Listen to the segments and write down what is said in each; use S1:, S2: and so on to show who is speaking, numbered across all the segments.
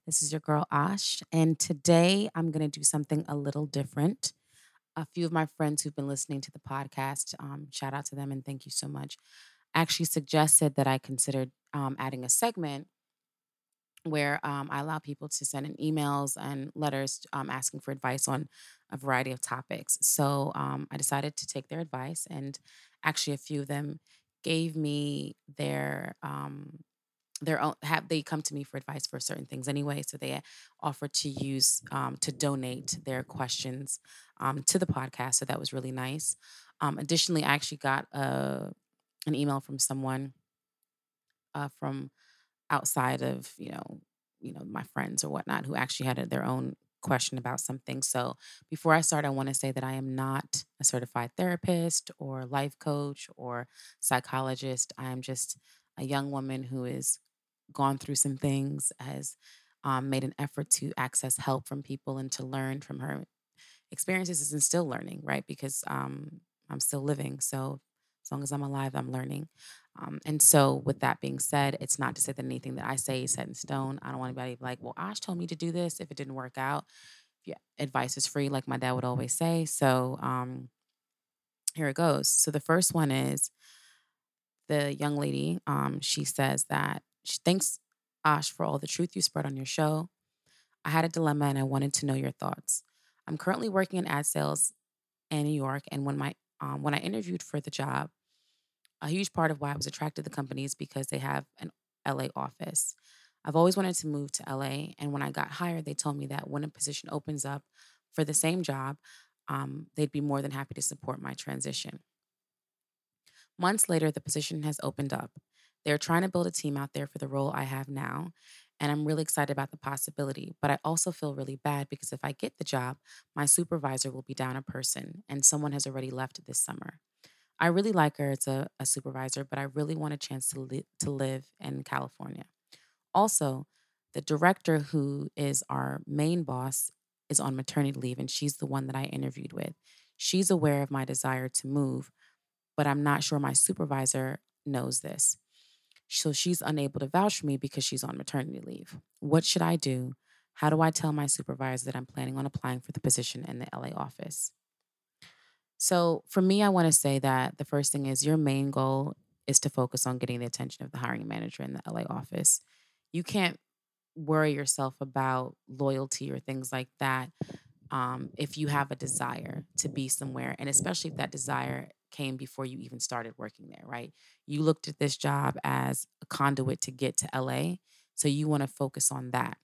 S1: This is your girl Ash, and today I'm going to do something a little different. A few of my friends who've been listening to the podcast, shout out to them and thank you so much, actually suggested that I considered adding a segment where I allow people to send in emails and letters asking for advice on a variety of topics. So I decided to take their advice, and actually, a few of them gave me their own have they come to me for advice for certain things anyway, so they offered to use to donate their questions to the podcast, so that was really nice. Additionally, I actually got an email from someone from outside of my friends or whatnot, who actually had their own question about something. So before I start, I want to say that I am not a certified therapist or life coach or psychologist. I am just a young woman who is gone through some things, has made an effort to access help from people and to learn from her experiences and still learning, right? Because I'm still living. So as long as I'm alive, I'm learning. And so, with that being said, it's not to say that anything that I say is set in stone. I don't want anybody to be like, well, Ash told me to do this if it didn't work out. Yeah, advice is free, like my dad would always say. So, here it goes. So, the first one is the young lady. She says that she thanks Ash for all the truth you spread on your show. I had a dilemma and I wanted to know your thoughts. I'm currently working in ad sales in New York, and when I interviewed for the job, a huge part of why I was attracted to the company is because they have an LA office. I've always wanted to move to LA, and when I got hired, they told me that when a position opens up for the same job, they'd be more than happy to support my transition. Months later, the position has opened up. They're trying to build a team out there for the role I have now, and I'm really excited about the possibility. But I also feel really bad because if I get the job, my supervisor will be down a person, and someone has already left this summer. I really like her as a supervisor, but I really want a chance to live in California. Also, the director, who is our main boss, is on maternity leave, and she's the one that I interviewed with. She's aware of my desire to move, but I'm not sure my supervisor knows this. So she's unable to vouch for me because she's on maternity leave. What should I do? How do I tell my supervisor that I'm planning on applying for the position in the LA office? So for me, I want to say that the first thing is your main goal is to focus on getting the attention of the hiring manager in the LA office. You can't worry yourself about loyalty or things like that if you have a desire to be somewhere, and especially if that desire came before you even started working there, right? You looked at this job as a conduit to get to LA, so you want to focus on that.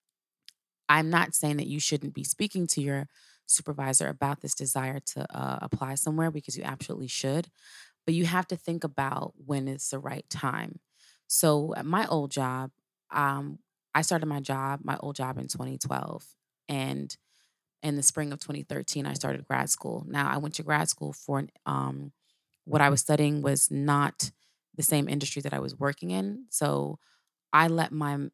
S1: I'm not saying that you shouldn't be speaking to your supervisor about this desire to apply somewhere, because you absolutely should, but you have to think about when it's the right time. So at my old job, um, I started my old job in 2012. And in the spring of 2013, I started grad school. Now, I went to grad school for what I was studying was not the same industry that I was working in. So I let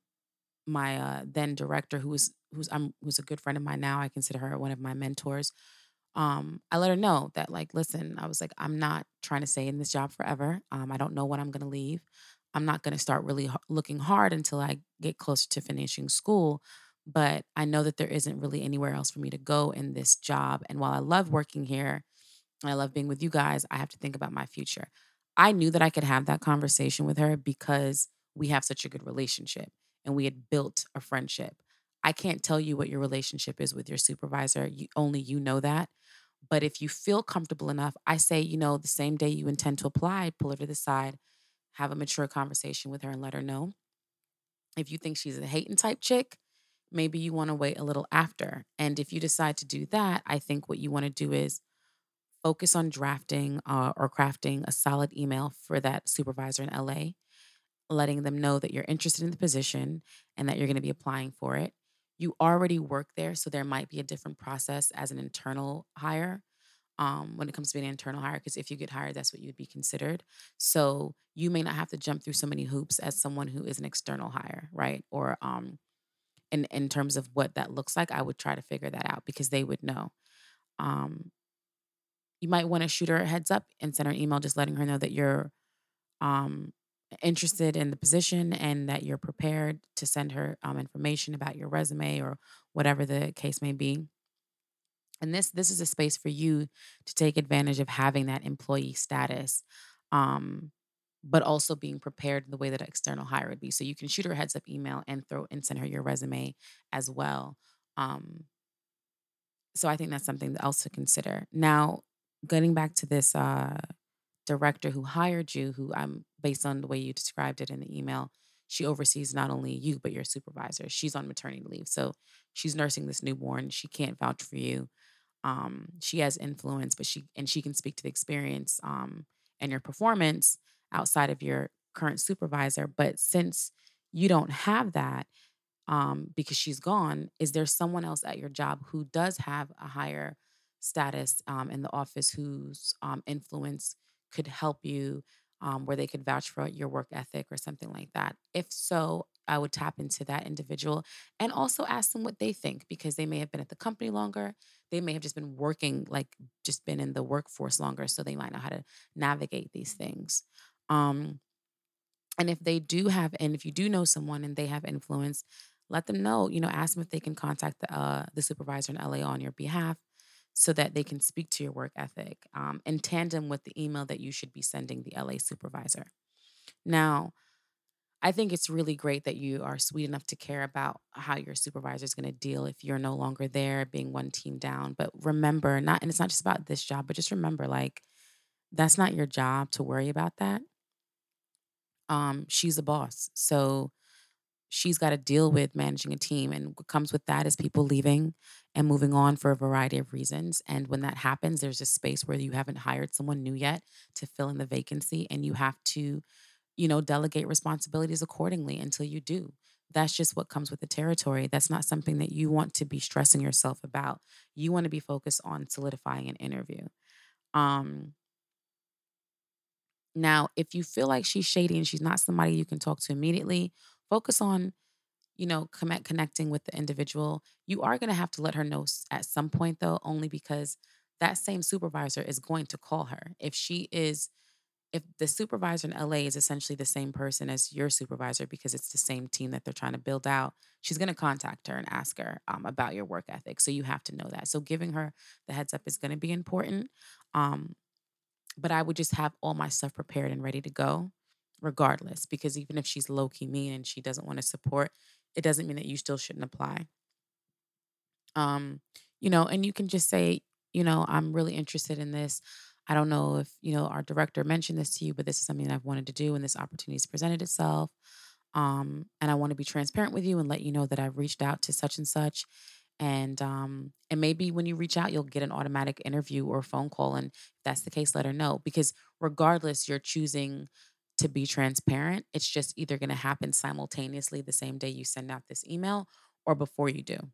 S1: my then director, who's a good friend of mine now, I consider her one of my mentors. I let her know that, like, listen, I was like, I'm not trying to stay in this job forever. I don't know when I'm going to leave. I'm not going to start really looking hard until I get closer to finishing school. But I know that there isn't really anywhere else for me to go in this job. And while I love working here and I love being with you guys, I have to think about my future. I knew that I could have that conversation with her because we have such a good relationship and we had built a friendship. I can't tell you what your relationship is with your supervisor. Only you know that. But if you feel comfortable enough, I say, the same day you intend to apply, pull her to the side, have a mature conversation with her and let her know. If you think she's a hating type chick, maybe you want to wait a little after. And if you decide to do that, I think what you want to do is focus on drafting or crafting a solid email for that supervisor in LA, letting them know that you're interested in the position and that you're going to be applying for it. You already work there, so there might be a different process as an internal hire, when it comes to being an internal hire, because if you get hired, that's what you'd be considered. So you may not have to jump through so many hoops as someone who is an external hire, right? Or in terms of what that looks like, I would try to figure that out because they would know. Um, you might want to shoot her a heads up and send her an email just letting her know that you're um interested in the position and that you're prepared to send her information about your resume or whatever the case may be. And this is a space for you to take advantage of having that employee status, um, but also being prepared in the way that an external hire would be. So you can shoot her a heads up email and throw and send her your resume as well. Um, so I think that's something else to consider. Now, getting back to this director who hired you, who I'm based on the way you described it in the email, she oversees not only you but your supervisor. She's on maternity leave, so she's nursing this newborn. She can't vouch for you. She has influence, but she can speak to the experience and your performance outside of your current supervisor. But since you don't have that, because she's gone, is there someone else at your job who does have a higher status in the office whose influence could help you, where they could vouch for your work ethic or something like that? If so, I would tap into that individual and also ask them what they think because they may have been at the company longer. They may have just been working, like just been in the workforce longer, so they might know how to navigate these things. Um, and if they do have, and if you do know someone and they have influence, let them know. Ask them if they can contact the supervisor in LA on your behalf, so that they can speak to your work ethic in tandem with the email that you should be sending the LA supervisor. Now, I think it's really great that you are sweet enough to care about how your supervisor is going to deal if you're no longer there, being one team down. But remember, not and it's not just about this job, but just remember, like that's not your job to worry about that. She's a boss, so she's got to deal with managing a team. And what comes with that is people leaving and moving on for a variety of reasons. And when that happens, there's a space where you haven't hired someone new yet to fill in the vacancy. And you have to, delegate responsibilities accordingly until you do. That's just what comes with the territory. That's not something that you want to be stressing yourself about. You want to be focused on solidifying an interview. Um, Now, if you feel like she's shady and she's not somebody you can talk to immediately, focus on connecting with the individual. You are going to have to let her know at some point, though, only because that same supervisor is going to call her. If the supervisor in LA is essentially the same person as your supervisor because it's the same team that they're trying to build out, she's going to contact her and ask her about your work ethic. So you have to know that. So giving her the heads up is going to be important. Um, but I would just have all my stuff prepared and ready to go, regardless, because even if she's low key mean and she doesn't want to support, it doesn't mean that you still shouldn't apply. Um, and you can just say, I'm really interested in this. I don't know if, our director mentioned this to you, but this is something that I've wanted to do and this opportunity has presented itself. And I want to be transparent with you and let you know that I've reached out to such and such. And maybe when you reach out, you'll get an automatic interview or phone call. And if that's the case, let her know. Because regardless, you're choosing to be transparent. It's just either going to happen simultaneously the same day you send out this email or before you do.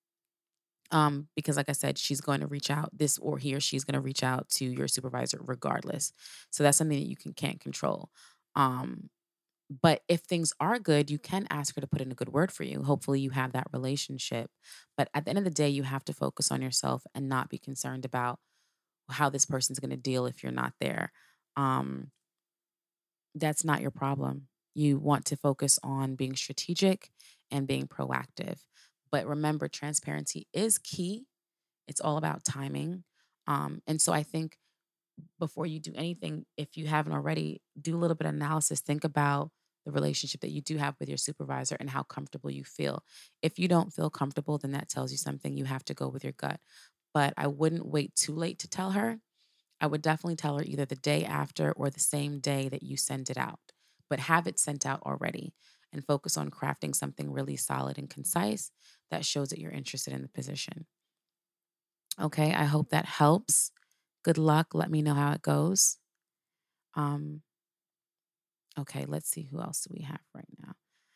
S1: Because like I said, she's going to reach out this or he or she's going to reach out to your supervisor regardless. So that's something that you can't control. Um, but if things are good, you can ask her to put in a good word for you. Hopefully, you have that relationship. But at the end of the day, you have to focus on yourself and not be concerned about how this person's going to deal if you're not there. Um, that's not your problem. You want to focus on being strategic and being proactive. But remember, transparency is key. It's all about timing. And so I think before you do anything, if you haven't already, do a little bit of analysis. Think about the relationship that you do have with your supervisor and how comfortable you feel. If you don't feel comfortable, then that tells you something. You have to go with your gut. But I wouldn't wait too late to tell her. I would definitely tell her either the day after or the same day that you send it out, but have it sent out already and focus on crafting something really solid and concise that shows that you're interested in the position. Okay, I hope that helps. Good luck. Let me know how it goes. Um, okay, let's see who else do we have right now.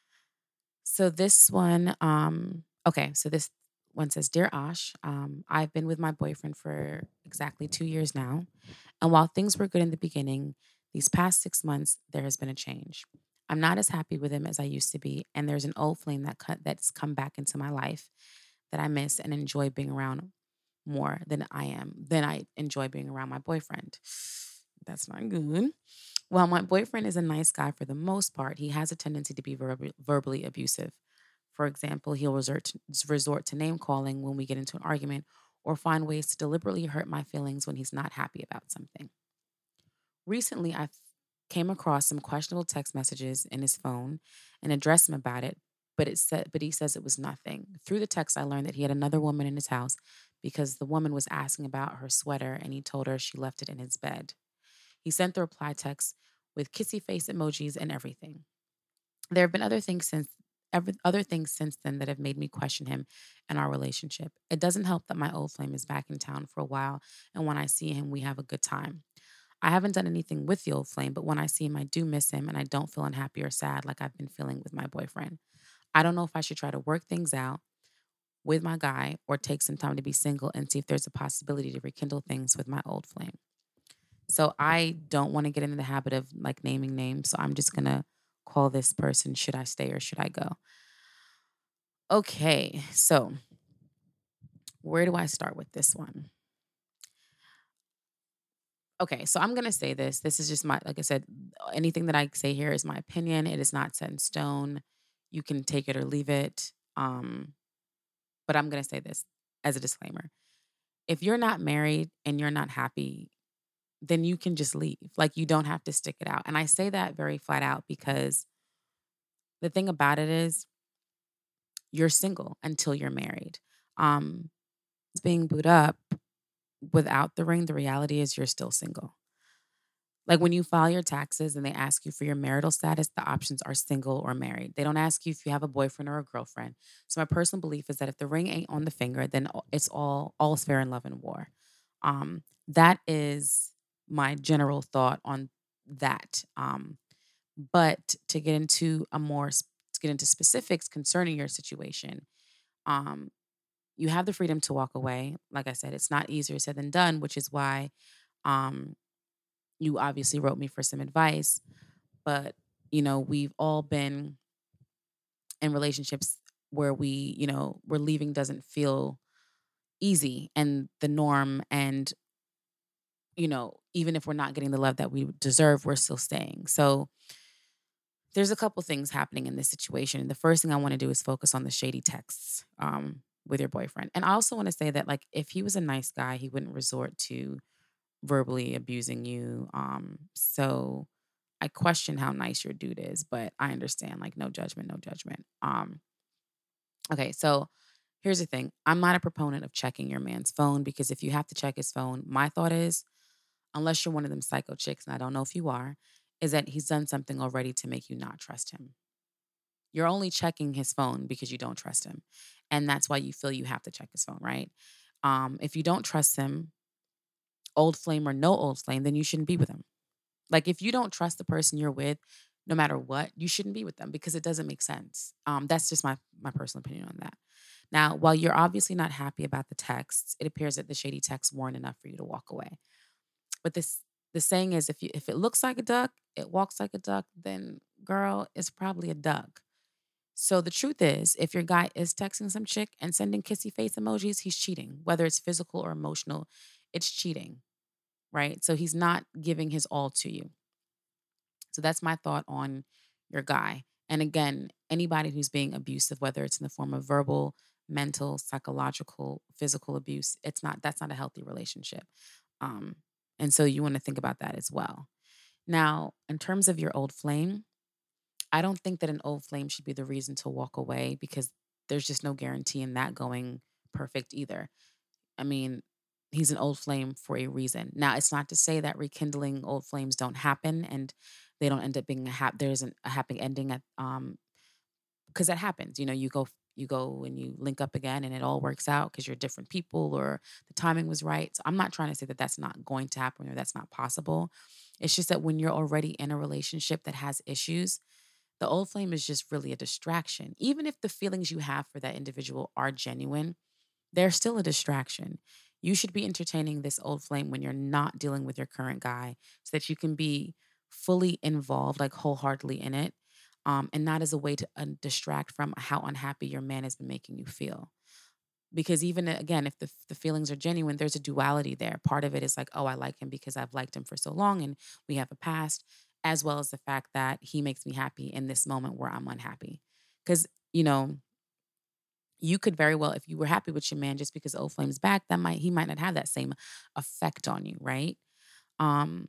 S1: So this one, okay, so this one says, Dear Ash, I've been with my boyfriend for exactly 2 years now. And while things were good in the beginning, these past 6 months, there has been a change. I'm not as happy with him as I used to be, and there's an old flame that's come back into my life that I miss and enjoy being around more than I enjoy being around my boyfriend. That's not good. While my boyfriend is a nice guy for the most part, he has a tendency to be verbally abusive. For example, he'll resort to name calling when we get into an argument or find ways to deliberately hurt my feelings when he's not happy about something. Recently, came across some questionable text messages in his phone and addressed him about it, but he says it was nothing. Through the text, I learned that he had another woman in his house because the woman was asking about her sweater and he told her she left it in his bed. He sent the reply text with kissy face emojis and everything. There have been other things since then that have made me question him and our relationship. It doesn't help that my old flame is back in town for a while, and when I see him, we have a good time. I haven't done anything with the old flame, but when I see him, I do miss him and I don't feel unhappy or sad like I've been feeling with my boyfriend. I don't know if I should try to work things out with my guy or take some time to be single and see if there's a possibility to rekindle things with my old flame. So I don't want to get into the habit of like naming names. So I'm just going to call this person, should I stay or should I go? Okay. So where do I start with this one? Okay, so I'm gonna say this. This is just my, like I said, anything that I say here is my opinion. It is not set in stone. You can take it or leave it. But I'm gonna say this as a disclaimer. If you're not married and you're not happy, then you can just leave. Like you don't have to stick it out. And I say that very flat out because the thing about it is you're single until you're married. Um, it's being booed up without the ring, the reality is you're still single. Like when you file your taxes and they ask you for your marital status, the options are single or married. They don't ask you if you have a boyfriend or a girlfriend. So my personal belief is that if the ring ain't on the finger, then it's all's fair in love and war. That is my general thought on that. But to get into to get into specifics concerning your situation, um, you have the freedom to walk away. Like I said, it's not easier said than done, which is why um, you obviously wrote me for some advice. But we've all been in relationships where where leaving doesn't feel easy and the norm, and even if we're not getting the love that we deserve, we're still staying. So there's a couple things happening in this situation. The first thing I want to do is focus on the shady texts with your boyfriend. And I also want to say that, like, if he was a nice guy, he wouldn't resort to verbally abusing you. So I question how nice your dude is, but I understand, like, no judgment, no judgment. Okay, so here's the thing. I'm not a proponent of checking your man's phone because if you have to check his phone, my thought is, unless you're one of them psycho chicks, and I don't know if you are, is that he's done something already to make you not trust him. You're only checking his phone because you don't trust him. And that's why you feel you have to check his phone, right? If you don't trust him, old flame or no old flame, then you shouldn't be with him. Like if you don't trust the person you're with, no matter what, you shouldn't be with them because it doesn't make sense. That's just my personal opinion on that. Now, while you're obviously not happy about the texts, it appears that the shady texts weren't enough for you to walk away. But the saying is, if it looks like a duck, it walks like a duck, then girl, it's probably a duck. So the truth is, if your guy is texting some chick and sending kissy face emojis, he's cheating. Whether it's physical or emotional, it's cheating, right? So he's not giving his all to you. So that's my thought on your guy. And again, anybody who's being abusive, whether it's in the form of verbal, mental, psychological, physical abuse, that's not a healthy relationship. Um, and so you want to think about that as well. Now, in terms of your old flame, I don't think that an old flame should be the reason to walk away because there's just no guarantee in that going perfect either. I mean, he's an old flame for a reason. Now, it's not to say that rekindling old flames don't happen and they don't end up being there isn't a happy ending at because that happens. You go and you link up again and it all works out because you're different people or the timing was right. So I'm not trying to say that that's not going to happen or that's not possible. It's just that when you're already in a relationship that has issues, the old flame is just really a distraction. Even if the feelings you have for that individual are genuine, they're still a distraction. You should be entertaining this old flame when you're not dealing with your current guy so that you can be fully involved, like wholeheartedly in it, and not as a way to distract from how unhappy your man has been making you feel. Because even again, if the feelings are genuine, there's a duality there. Part of it is like, oh, I like him because I've liked him for so long and we have a past. as well as the fact that he makes me happy in this moment where I'm unhappy. Because, you know, you could very well, if you were happy with your man just because old flame's back, that might he might not have that same effect on you, right? Um,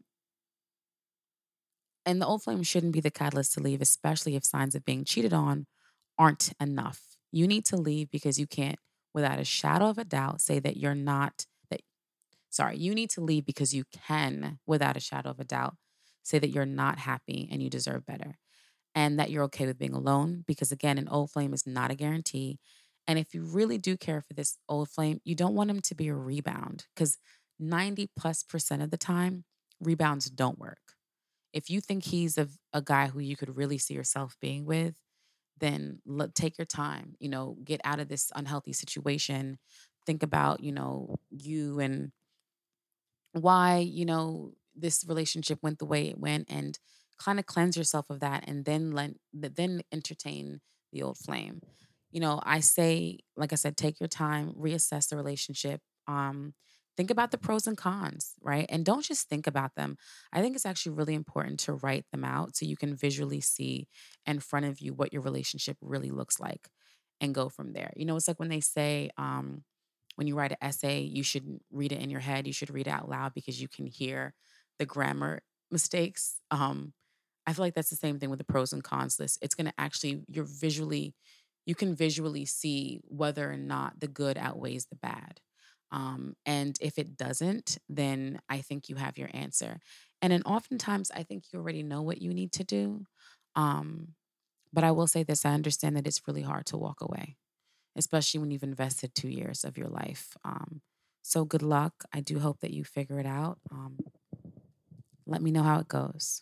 S1: and the old flame shouldn't be the catalyst to leave, especially if signs of being cheated on aren't enough. You need to leave because you can't, without a shadow of a doubt, say that you're not that sorry, you need to leave because you can, without a shadow of a doubt, say that you're not happy and you deserve better. And that you're okay with being alone because, again, an old flame is not a guarantee. And if you really do care for this old flame, you don't want him to be a rebound because 90+% of the time, rebounds don't work. If you think he's a guy who you could really see yourself being with, then take your time, get out of this unhealthy situation. Think about, you and why, this relationship went the way it went, and kind of cleanse yourself of that, and then entertain the old flame. I say, like I said, take your time, reassess the relationship. Think about the pros and cons, right? And don't just think about them. I think it's actually really important to write them out so you can visually see in front of you what your relationship really looks like and go from there. It's like when they say, when you write an essay, you shouldn't read it in your head. You should read it out loud because you can hear the grammar mistakes. I feel like that's the same thing with the pros and cons list. It's going to actually, you can visually see whether or not the good outweighs the bad. And if it doesn't, then I think you have your answer. And then oftentimes, I think you already know what you need to do. Um, but I will say this, I understand that it's really hard to walk away, especially when you've invested 2 years of your life. So good luck. I do hope that you figure it out. Let me know how it goes.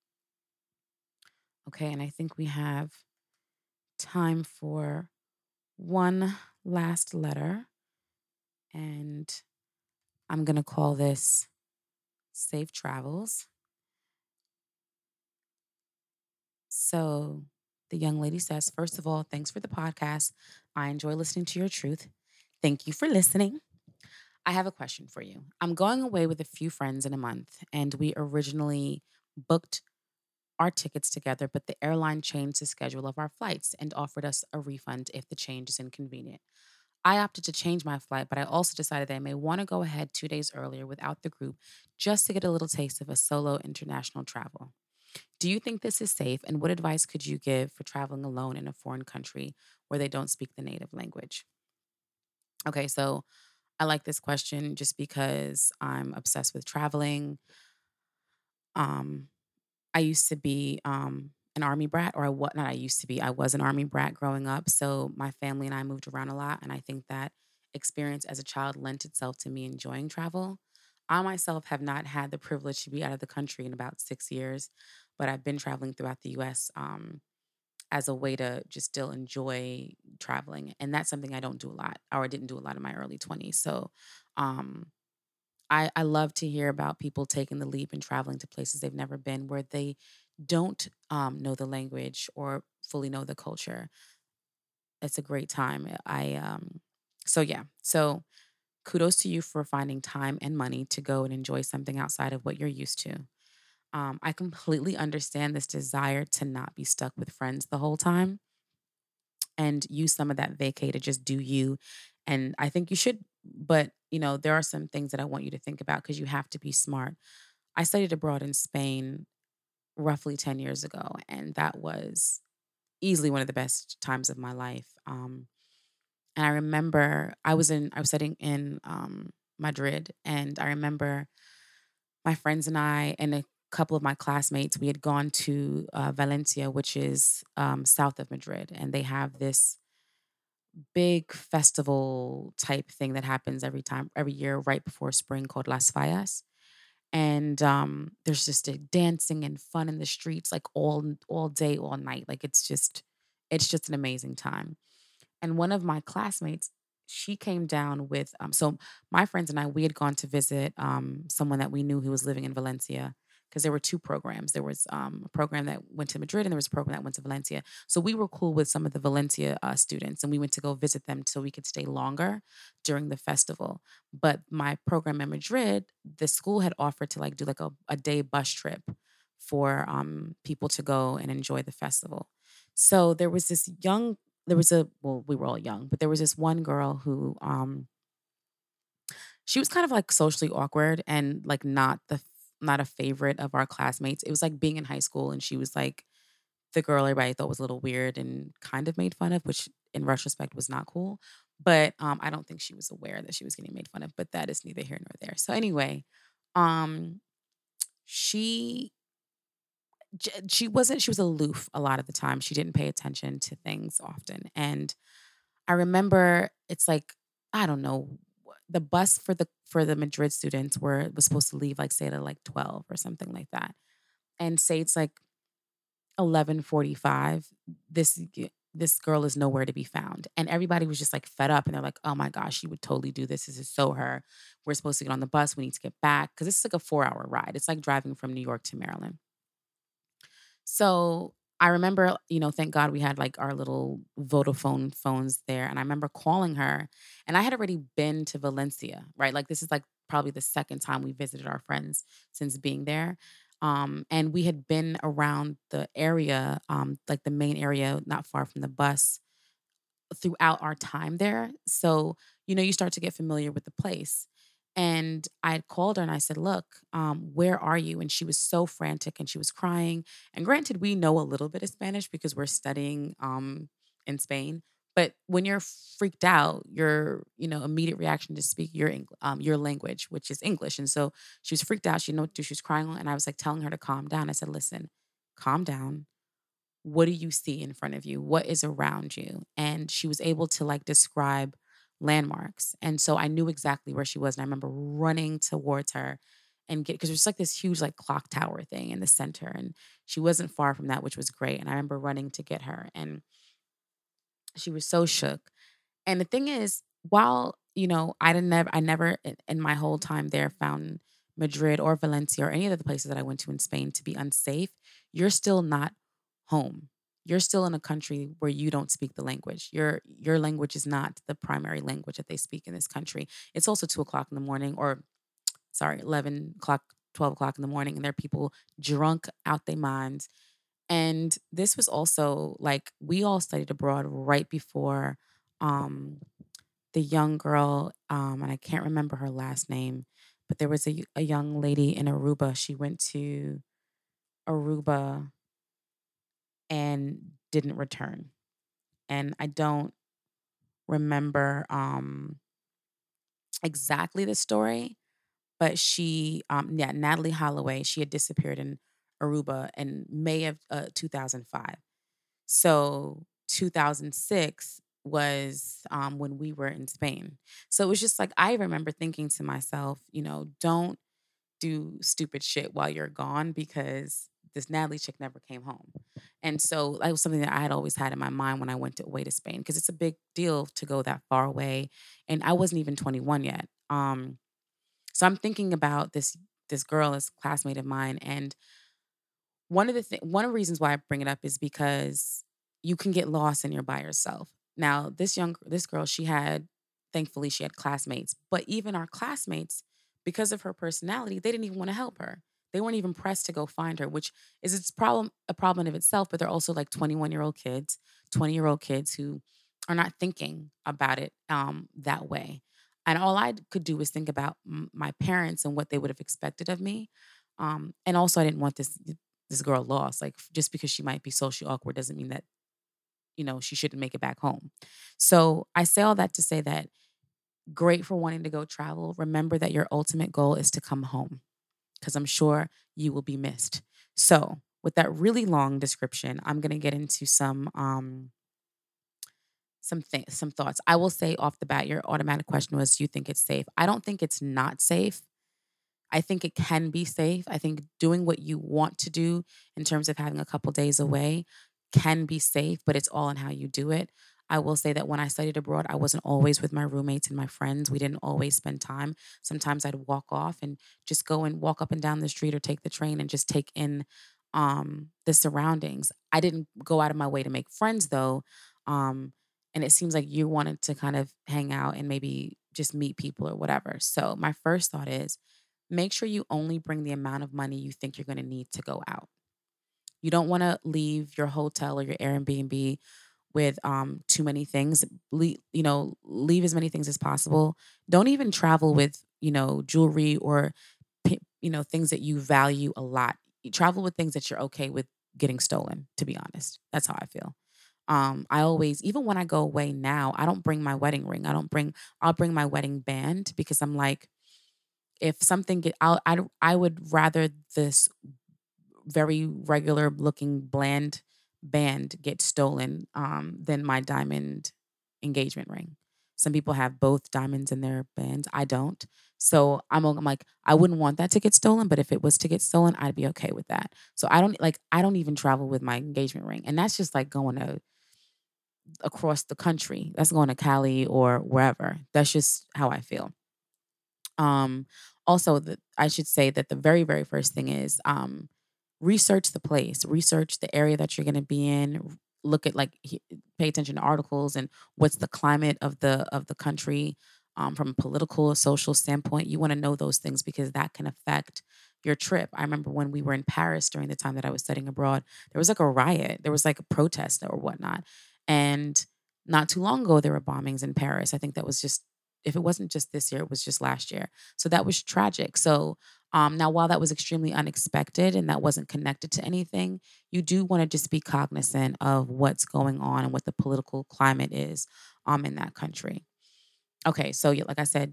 S1: Okay, and I think we have time for one last letter, and I'm going to call this Safe Travels. So the young lady says, first of all, thanks for the podcast. I enjoy listening to your truth. Thank you for listening. I have a question for you. I'm going away with a few friends in a month, and we originally booked our tickets together, but the airline changed the schedule of our flights and offered us a refund if the change is inconvenient. I opted to change my flight, but I also decided that I may want to go ahead 2 days earlier without the group just to get a little taste of a solo international travel. Do you think this is safe? And what advice could you give for traveling alone in a foreign country where they don't speak the native language? Okay, so I like this question just because I'm obsessed with traveling. Um, I used to be an army brat, or what? Not I used to be. I was an army brat growing up. So my family and I moved around a lot, and I think that experience as a child lent itself to me enjoying travel. I myself have not had the privilege to be out of the country in about 6 years, but I've been traveling throughout the U.S. As a way to just still enjoy traveling, and that's something I don't do a lot, or I didn't do a lot in my early 20s. So. Um, I love to hear about people taking the leap and traveling to places they've never been where they don't know the language or fully know the culture. It's a great time. So yeah. So kudos to you for finding time and money to go and enjoy something outside of what you're used to. I completely understand this desire to not be stuck with friends the whole time and use some of that vacay to just do you. And I think you should, but there are some things that I want you to think about because you have to be smart. I studied abroad in Spain roughly 10 years ago, and that was easily one of the best times of my life. And I remember I was studying in Madrid, and I remember my friends and I and a couple of my classmates, we had gone to Valencia, which is south of Madrid, and they have this big festival type thing that happens every year right before spring called Las Fallas. And there's just a dancing and fun in the streets like all day, all night. Like it's just an amazing time. And one of my classmates, she came down with so my friends and I, we had gone to visit someone that we knew who was living in Valencia because there were two programs. There was a program that went to Madrid and there was a program that went to Valencia. So we were cool with some of the Valencia students and we went to go visit them so we could stay longer during the festival. But my program in Madrid, the school had offered to like do like a day bus trip for people to go and enjoy the festival. So there was this young, there was a, well, we were all young, but there was this one girl who she was kind of like socially awkward and like not a favorite of our classmates. It was like being in high school and she was like the girl everybody thought was a little weird and kind of made fun of, which in retrospect was not cool. But I don't think she was aware that she was getting made fun of, but that is neither here nor there. So anyway, um she she was aloof a lot of the time. She didn't pay attention to things often. And I remember it's like, I don't know, the bus for the Madrid students were was supposed to leave like say at like 12 or something like that. And say it's like 11:45, this girl is nowhere to be found. And everybody was just like fed up and they're like, "Oh my gosh, she would totally do this. This is so her. We're supposed to get on the bus. We need to get back." Because it's like a 4-hour ride. It's like driving from New York to Maryland. So I remember, thank God we had like our little Vodafone phones there. And I remember calling her, and I had already been to Valencia, right? Like this is like probably the second time we visited our friends since being there. And we had been around the area, like the main area, not far from the bus throughout our time there. So, you start to get familiar with the place. And I had called her and I said, "Look, where are you?" And she was so frantic and she was crying. And granted, we know a little bit of Spanish because we're studying in Spain. But when you're freaked out, your immediate reaction to speak your language, which is English. And so she was freaked out. She didn't know what to do. She was crying, and I was like telling her to calm down. I said, "Listen, calm down. What do you see in front of you? What is around you?" And she was able to like describe landmarks. And so I knew exactly where she was. And I remember running towards her and get, because there's like this huge like clock tower thing in the center. And she wasn't far from that, which was great. And I remember running to get her. And she was so shook. And the thing is, while, I never in my whole time there found Madrid or Valencia or any of the places that I went to in Spain to be unsafe, you're still not home. You're still in a country where you don't speak the language. Your language is not the primary language that they speak in this country. It's also 2 o'clock in the morning, or sorry, 11 o'clock, 12 o'clock in the morning, and there are people drunk out their minds. And this was also like we all studied abroad right before um the young girl, and I can't remember her last name, but there was a young lady in Aruba. She went to Aruba and didn't return. And I don't remember exactly the story, but yeah, Natalie Holloway, she had disappeared in Aruba in May of 2005. So 2006 was when we were in Spain. So it was just like, I remember thinking to myself, don't do stupid shit while you're gone because this Natalie chick never came home. And so that was something that I had always had in my mind when I went away to Spain because it's a big deal to go that far away. And I wasn't even 21 yet. So I'm thinking about this girl, this classmate of mine, and one of the reasons why I bring it up is because you can get lost and you're by yourself. Now, this girl, she had thankfully she had classmates, but even our classmates, because of her personality, they didn't even want to help her. They weren't even pressed to go find her, which is a problem of itself, but they're also like 21-year-old kids, 20-year-old kids who are not thinking about it that way. And all I could do was think about my parents and what they would have expected of me. And also, I didn't want this girl lost. Like just because she might be socially awkward doesn't mean that, she shouldn't make it back home. So I say all that to say that great for wanting to go travel. Remember that your ultimate goal is to come home because I'm sure you will be missed. So with that really long description, I'm gonna get into some thoughts. I will say off the bat, your automatic question was, do you think it's safe? I don't think it's not safe. I think it can be safe. I think doing what you want to do in terms of having a couple days away can be safe, but it's all in how you do it. I will say that when I studied abroad, I wasn't always with my roommates and my friends. We didn't always spend time. Sometimes I'd walk off and just go and walk up and down the street or take the train and just take in the surroundings. I didn't go out of my way to make friends though. Um, and it seems like you wanted to kind of hang out and maybe just meet people or whatever. So my first thought is make sure you only bring the amount of money you think you're going to need to go out. You don't want to leave your hotel or your Airbnb with too many things. Leave as many things as possible. Don't even travel with, jewelry or things that you value a lot. You travel with things that you're okay with getting stolen, to be honest. That's how I feel. I always, even when I go away now, I don't bring my wedding ring. I'll bring my wedding band because I'm like, if something get, I would rather this very regular looking bland band get stolen than my diamond engagement ring. Some people have both diamonds in their bands. I don't. So I'm like, I wouldn't want that to get stolen, but if it was to get stolen, I'd be okay with that. So I don't even travel with my engagement ring. And that's just like going to across the country. That's going to Cali or wherever. That's just how I feel. Um, Also, I should say that the very, very first thing is research the place, research the area that you're going to be in. Look at pay attention to articles and what's the climate of the country from a political, social standpoint. You want to know those things because that can affect your trip. I remember when we were in Paris during the time that I was studying abroad, there was like a riot, there was like a protest or whatnot, and not too long ago there were bombings in Paris. I think that was just if it wasn't just this year, it was just last year. So that was tragic. So now, while that was extremely unexpected and that wasn't connected to anything, you do want to just be cognizant of what's going on and what the political climate is in that country. Okay, so yeah, like I said,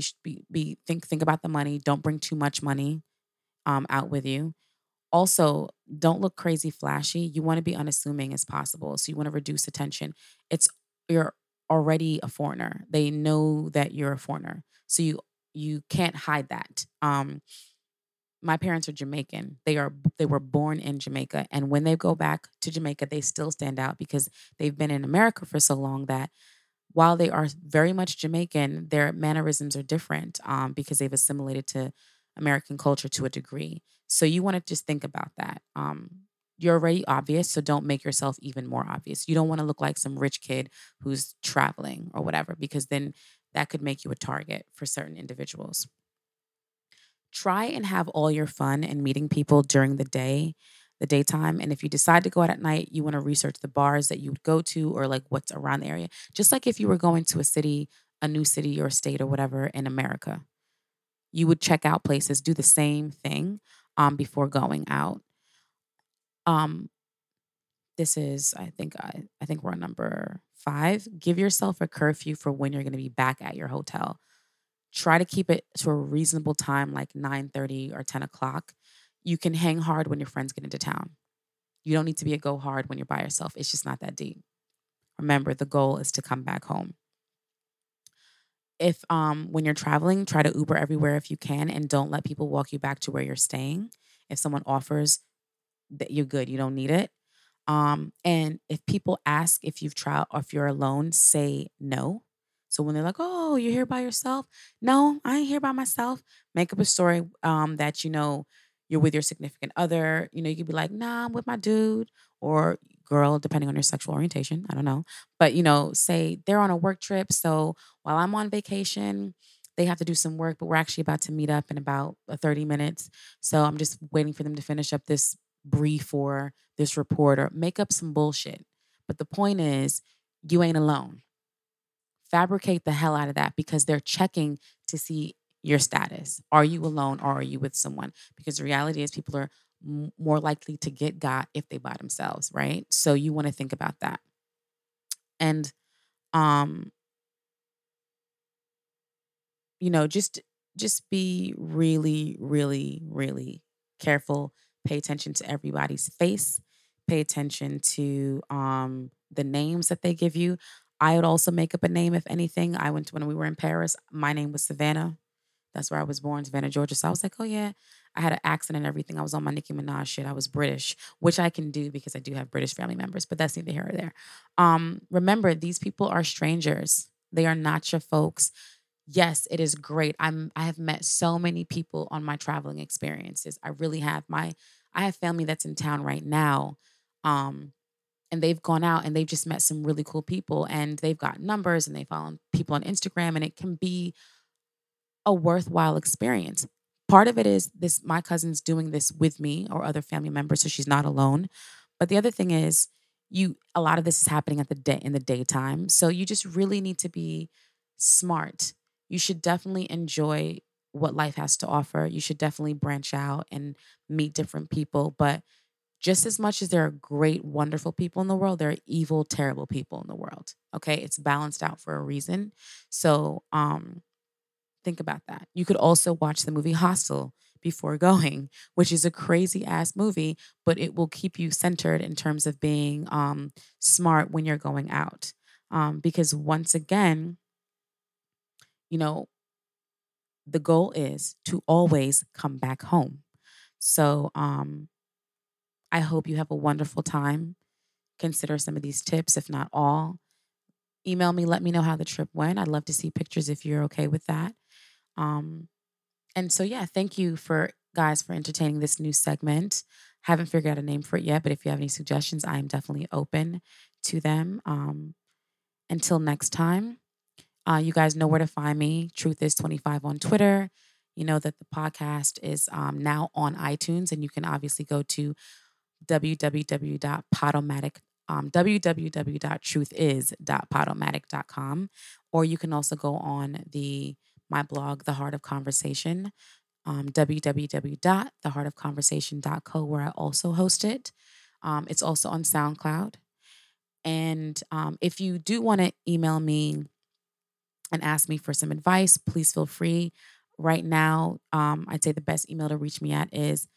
S1: think about the money. Don't bring too much money out with you. Also, don't look crazy flashy. You want to be unassuming as possible. So you want to reduce attention. It's You're already a foreigner. They know that you're a foreigner. So you can't hide that. My parents are Jamaican. They were born in Jamaica, and when they go back to Jamaica, they still stand out because they've been in America for so long that while they are very much Jamaican, their mannerisms are different because they've assimilated to American culture to a degree. So you want to just think about that. You're already obvious, so don't make yourself even more obvious. You don't want to look like some rich kid who's traveling or whatever, because then that could make you a target for certain individuals. Try and have all your fun and meeting people during the daytime. And if you decide to go out at night, you want to research the bars that you would go to or like what's around the area. Just like if you were going to a new city or state or whatever in America, you would check out places, do the same thing before going out. Um, this is, I think we're on number 5. Give yourself a curfew for when you're going to be back at your hotel. Try to keep it to a reasonable time, like 9:30 or 10 o'clock. You can hang hard when your friends get into town. You don't need to be a go hard when you're by yourself. It's just not that deep. Remember, the goal is to come back home. If when you're traveling, try to Uber everywhere if you can, and don't let people walk you back to where you're staying. If someone offers that, you're good, you don't need it. And if people ask if you've tried or if you're alone, say no. So when they're like, "Oh, you're here by yourself?" No, I ain't here by myself. Make up a story that you're with your significant other. You could be like, "Nah, I'm with my dude or girl," depending on your sexual orientation. I don't know, but say they're on a work trip. So while I'm on vacation, they have to do some work, but we're actually about to meet up in about 30 minutes. So I'm just waiting for them to finish up this brief or this report or make up some bullshit. But the point is, you ain't alone. Fabricate the hell out of that because they're checking to see your status. Are you alone or are you with someone? Because the reality is, people are more likely to get got if they by themselves, right? So you want to think about that. And, um, just be really, really, really careful. Pay attention to everybody's face. Pay attention to the names that they give you. I would also make up a name if anything. I went to when we were in Paris. My name was Savannah. That's where I was born, Savannah, Georgia. So I was like, oh yeah, I had an accent and everything. I was on my Nicki Minaj shit. I was British, which I can do because I do have British family members, but that's neither here or there. Remember, these people are strangers. They are not your folks. Yes, it is great. I have met so many people on my traveling experiences. I really have. I have family that's in town right now. Um and they've gone out and they've just met some really cool people and they've got numbers and they follow people on Instagram and it can be a worthwhile experience. part of it is this my cousin's doing this with me or other family members, so she's not alone. But the other thing is a lot of this is happening at the day in the daytime. So you just really need to be smart. You should definitely enjoy what life has to offer. You should definitely branch out and meet different people. But just as much as there are great, wonderful people in the world, there are evil, terrible people in the world. Okay. It's balanced out for a reason. So think about that. You could also watch the movie Hostel before going, which is a crazy ass movie, but it will keep you centered in terms of being smart when you're going out. Because once again, you know, the goal is to always come back home. So I hope you have a wonderful time. Consider some of these tips, if not all. Email me, let me know how the trip went. I'd love to see pictures if you're okay with that. Um, And so, yeah, thank you for guys for entertaining this new segment. Haven't figured out a name for it yet, but if you have any suggestions, I am definitely open to them. Until next time, you guys know where to find me. Truth is 25 on Twitter. You know that the podcast is now on iTunes, and you can obviously go to www.podomatic www.truthiz.podomatic.com, or you can also go on the my blog, The Heart of Conversation, www.theheartofconversation.co, where I also host it. It's also on SoundCloud. And if you do want to email me and ask me for some advice, please feel free. Right now, I'd say the best email to reach me at is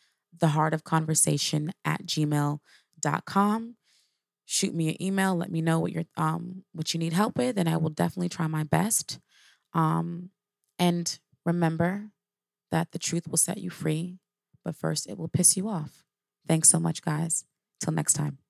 S1: theheartofconversation@gmail.com. Shoot me an email. Let me know what you need help with, and I will definitely try my best. Um, and remember that the truth will set you free, but first it will piss you off. Thanks so much, guys. Till next time.